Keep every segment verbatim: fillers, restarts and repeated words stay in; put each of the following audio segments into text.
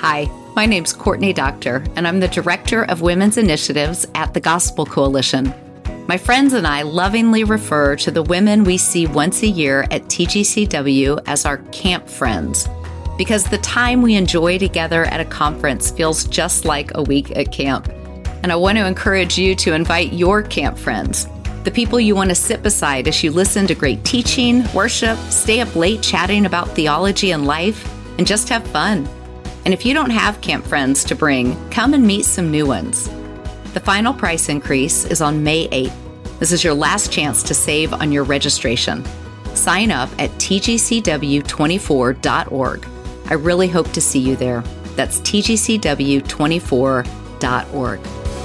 Hi, my name's Courtney Doctor, and I'm the Director of Women's Initiatives at the Gospel Coalition. My friends and I lovingly refer to the women we see once a year at T G C W as our camp friends, because the time we enjoy together at a conference feels just like a week at camp. And I want to encourage you to invite your camp friends, the people you want to sit beside as you listen to great teaching, worship, stay up late chatting about theology and life, and just have fun. And if you don't have camp friends to bring, come and meet some new ones. The final price increase is on May eighth. This is your last chance to save on your registration. Sign up at T G C W twenty-four dot org. I really hope to see you there. That's T G C W twenty-four dot org.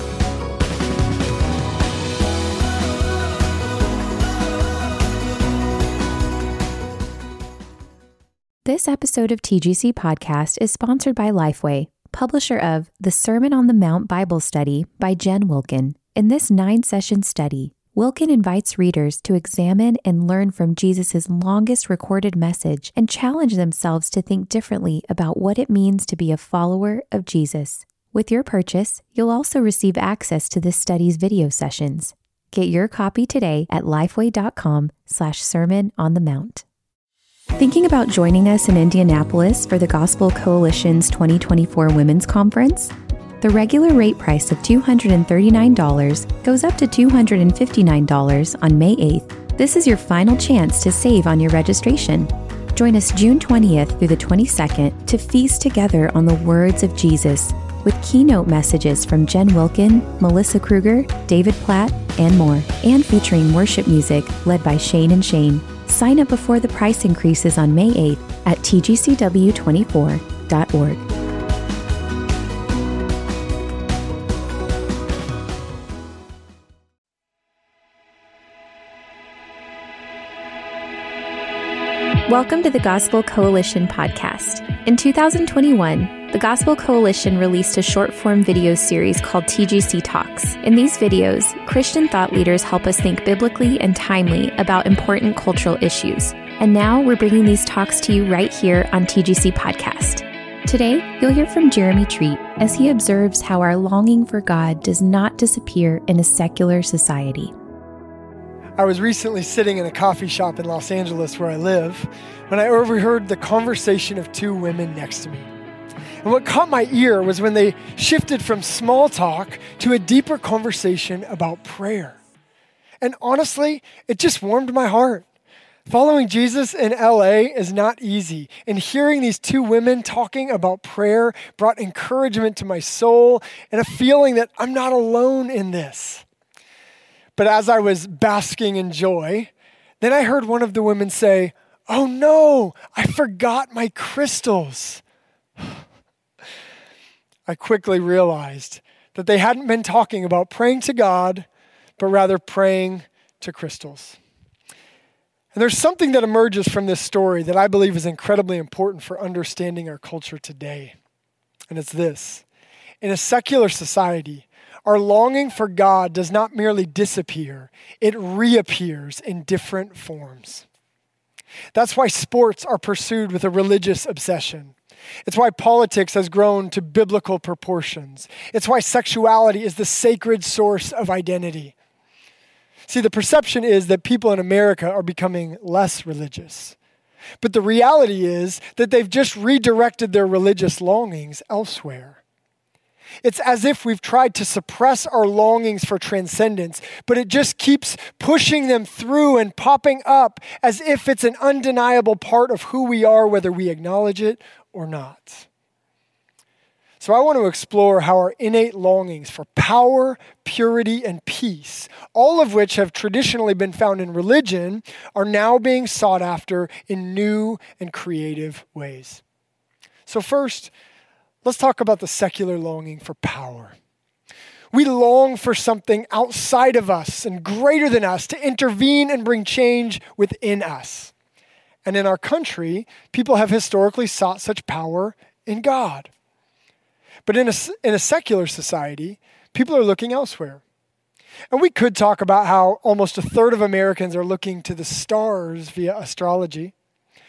This episode of T G C Podcast is sponsored by Lifeway, publisher of The Sermon on the Mount Bible Study by Jen Wilkin. In this nine-session study, Wilkin invites readers to examine and learn from Jesus' longest recorded message and challenge themselves to think differently about what it means to be a follower of Jesus. With your purchase, you'll also receive access to this study's video sessions. Get your copy today at lifeway.com slash sermon on the mount. Thinking about joining us in Indianapolis for the Gospel Coalition's twenty twenty-four Women's Conference? The regular rate price of two hundred thirty-nine dollars goes up to two hundred fifty-nine dollars on May eighth. This is your final chance to save on your registration. Join us June twentieth through the twenty-second to feast together on the words of Jesus with keynote messages from Jen Wilkin, Melissa Kruger, David Platt, and more, and featuring worship music led by Shane and Shane. Sign up before the price increases on May eighth at T G C W twenty-four dot org. Welcome to the Gospel Coalition podcast. In two thousand twenty-one, the Gospel Coalition released a short-form video series called T G C Talks. In these videos, Christian thought leaders help us think biblically and timely about important cultural issues. And now we're bringing these talks to you right here on T G C Podcast. Today, you'll hear from Jeremy Treat as he observes how our longing for God does not disappear in a secular society. I was recently sitting in a coffee shop in Los Angeles where I live when I overheard the conversation of two women next to me. And what caught my ear was when they shifted from small talk to a deeper conversation about prayer. And honestly, it just warmed my heart. Following Jesus in L A is not easy, and hearing these two women talking about prayer brought encouragement to my soul and a feeling that I'm not alone in this. But as I was basking in joy, then I heard one of the women say, "Oh no, I forgot my crystals." I quickly realized that they hadn't been talking about praying to God, but rather praying to crystals. And there's something that emerges from this story that I believe is incredibly important for understanding our culture today. And it's this: in a secular society, our longing for God does not merely disappear, it reappears in different forms. That's why sports are pursued with a religious obsession. It's why politics has grown to biblical proportions. It's why sexuality is the sacred source of identity. See, the perception is that people in America are becoming less religious. But the reality is that they've just redirected their religious longings elsewhere. It's as if we've tried to suppress our longings for transcendence, but it just keeps pushing them through and popping up as if it's an undeniable part of who we are, whether we acknowledge it or not. So I want to explore how our innate longings for power, purity, and peace, all of which have traditionally been found in religion, are now being sought after in new and creative ways. So first, let's talk about the secular longing for power. We long for something outside of us and greater than us to intervene and bring change within us. And in our country, people have historically sought such power in God. But in a, in a secular society, people are looking elsewhere. And we could talk about how almost a third of Americans are looking to the stars via astrology.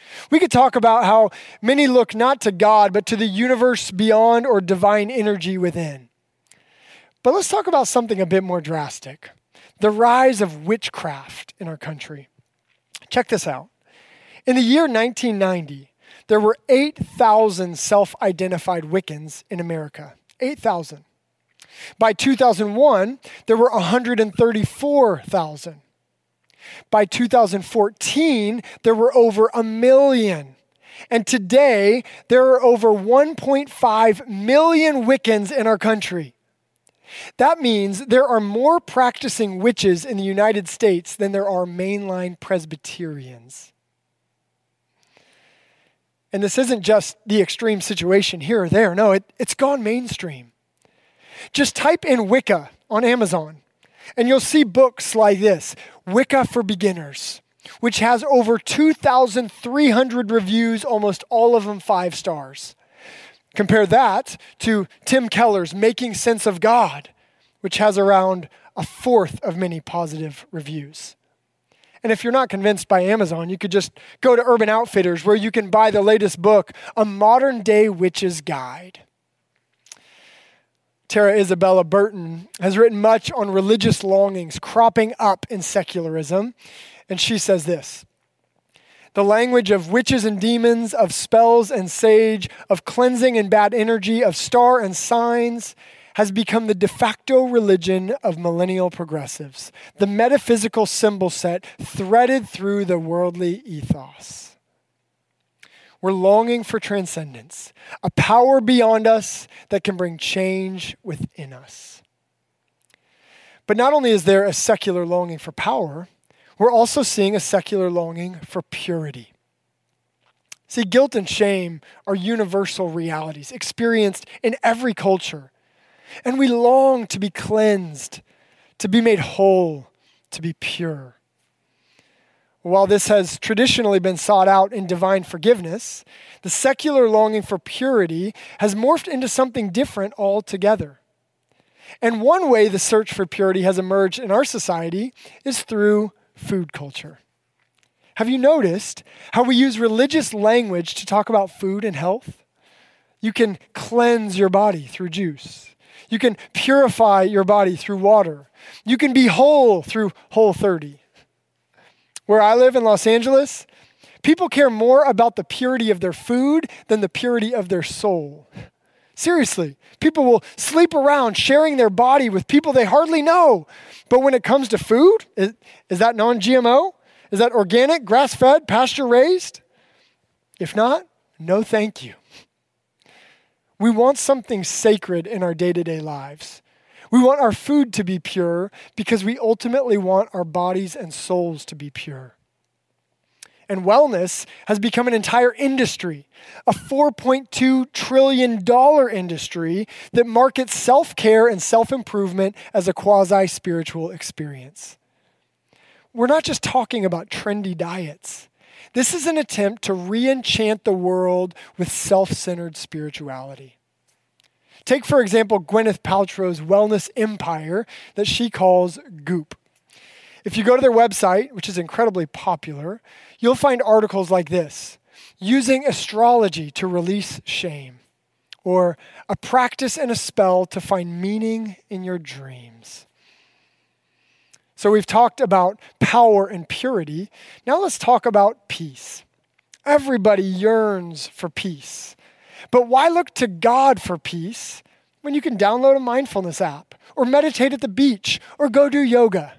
We could talk about how many look not to God, but to the universe beyond or divine energy within. But let's talk about something a bit more drastic. The rise of witchcraft in our country. Check this out. In the year nineteen ninety, there were eight thousand self-identified Wiccans in America. eight thousand. By two thousand one, there were one hundred thirty-four thousand. By two thousand fourteen, there were over a million. And today, there are over one point five million Wiccans in our country. That means there are more practicing witches in the United States than there are mainline Presbyterians. And this isn't just the extreme situation here or there. No, it, it's gone mainstream. Just type in Wicca on Amazon, and you'll see books like this, Wicca for Beginners, which has over two thousand three hundred reviews, almost all of them five stars. Compare that to Tim Keller's Making Sense of God, which has around a fourth of many positive reviews. And if you're not convinced by Amazon, you could just go to Urban Outfitters, where you can buy the latest book, A Modern Day Witch's Guide. Tara Isabella Burton has written much on religious longings cropping up in secularism, and she says this: the language of witches and demons, of spells and sage, of cleansing and bad energy, of star and signs, has become the de facto religion of millennial progressives, the metaphysical symbol set threaded through the worldly ethos. We're longing for transcendence, a power beyond us that can bring change within us. But not only is there a secular longing for power, we're also seeing a secular longing for purity. See, guilt and shame are universal realities experienced in every culture. And we long to be cleansed, to be made whole, to be pure. While this has traditionally been sought out in divine forgiveness, the secular longing for purity has morphed into something different altogether. And one way the search for purity has emerged in our society is through food culture. Have you noticed how we use religious language to talk about food and health? You can cleanse your body through juice. You can purify your body through water. You can be whole through Whole thirty. Where I live in Los Angeles, people care more about the purity of their food than the purity of their soul. Seriously, people will sleep around sharing their body with people they hardly know. But when it comes to food, is, is that non-G M O? Is that organic, grass-fed, pasture-raised? If not, no thank you. We want something sacred in our day-to-day lives. We want our food to be pure because we ultimately want our bodies and souls to be pure. And wellness has become an entire industry, a four point two trillion dollars industry that markets self-care and self-improvement as a quasi-spiritual experience. We're not just talking about trendy diets. This is an attempt to re-enchant the world with self-centered spirituality. Take, for example, Gwyneth Paltrow's wellness empire that she calls Goop. If you go to their website, which is incredibly popular, you'll find articles like this: using astrology to release shame, or a practice and a spell to find meaning in your dreams. So we've talked about power and purity. Now let's talk about peace. Everybody yearns for peace. But why look to God for peace when you can download a mindfulness app, or meditate at the beach, or go do yoga?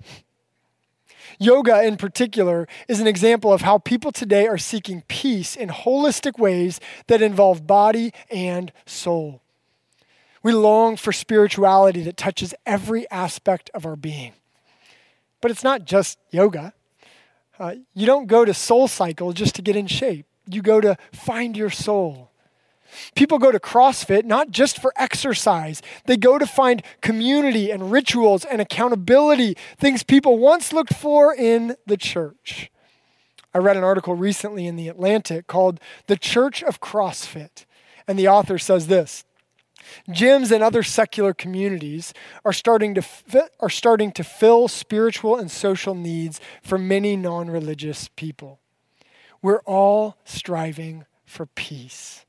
Yoga in particular is an example of how people today are seeking peace in holistic ways that involve body and soul. We long for spirituality that touches every aspect of our being. But it's not just yoga. Uh, you don't go to Soul Cycle just to get in shape. You go to find your soul. People go to CrossFit not just for exercise. They go to find community and rituals and accountability, things people once looked for in the church. I read an article recently in The Atlantic called The Church of CrossFit, and the author says this: gyms and other secular communities are starting to fit, are starting to fill spiritual and social needs for many non-religious people. We're all striving for peace.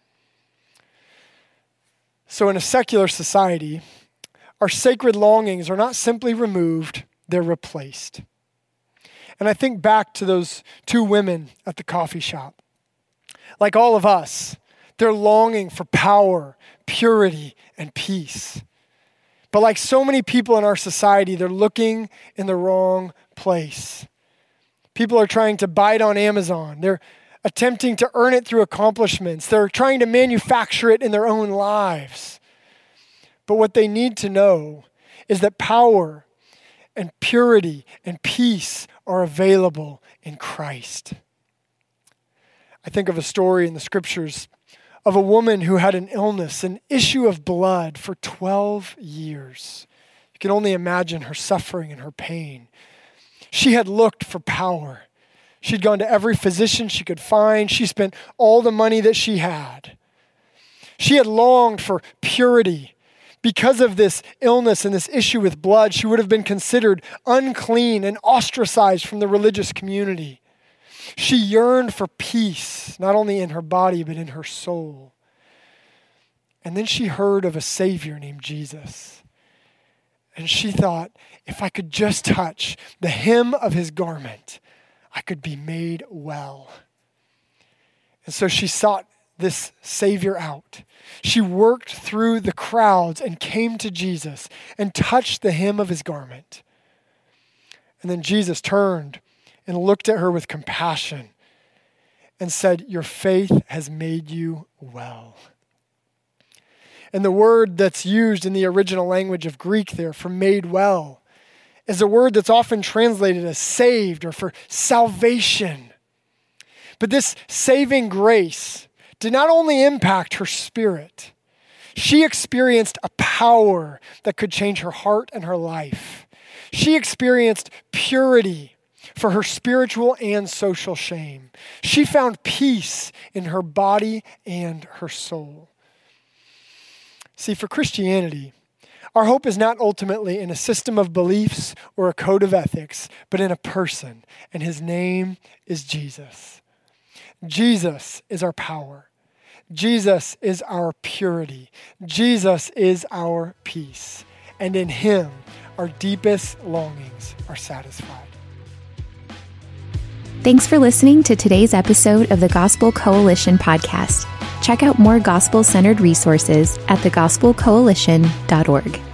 So in a secular society, our sacred longings are not simply removed, they're replaced. And I think back to those two women at the coffee shop. Like all of us, they're longing for power, purity, and peace. But like so many people in our society, they're looking in the wrong place. People are trying to buy it on Amazon. They're attempting to earn it through accomplishments. They're trying to manufacture it in their own lives. But what they need to know is that power and purity and peace are available in Christ. I think of a story in the scriptures of a woman who had an illness, an issue of blood for twelve years. You can only imagine her suffering and her pain. She had looked for power. She'd gone to every physician she could find. She spent all the money that she had. She had longed for purity. Because of this illness and this issue with blood, she would have been considered unclean and ostracized from the religious community. She yearned for peace, not only in her body, but in her soul. And then she heard of a Savior named Jesus. And she thought, if I could just touch the hem of his garment, I could be made well. And so she sought this Savior out. She worked through the crowds and came to Jesus and touched the hem of his garment. And then Jesus turned and looked at her with compassion and said, your faith has made you well. And the word that's used in the original language of Greek there for made well is a word that's often translated as saved or for salvation. But this saving grace did not only impact her spirit, she experienced a power that could change her heart and her life. She experienced purity for her spiritual and social shame. She found peace in her body and her soul. See, for Christianity, our hope is not ultimately in a system of beliefs or a code of ethics, but in a person, and his name is Jesus. Jesus is our power. Jesus is our purity. Jesus is our peace. And in him, our deepest longings are satisfied. Thanks for listening to today's episode of the Gospel Coalition podcast. Check out more gospel-centered resources at the gospel coalition dot org.